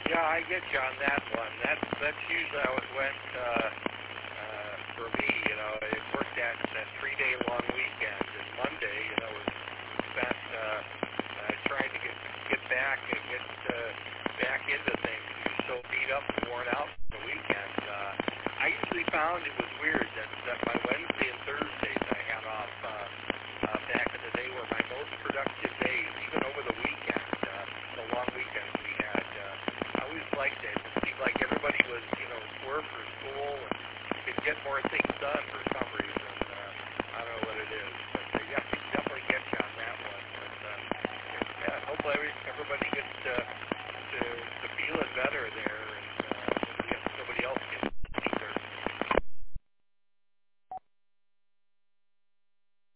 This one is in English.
Yeah, I get you on that one. That's usually how it went for me. It worked that 3-day long weekend, and Monday, was spent trying to get back and get back into things. You're so beat up and worn out from the weekend. I usually found it was weird that my Wednesday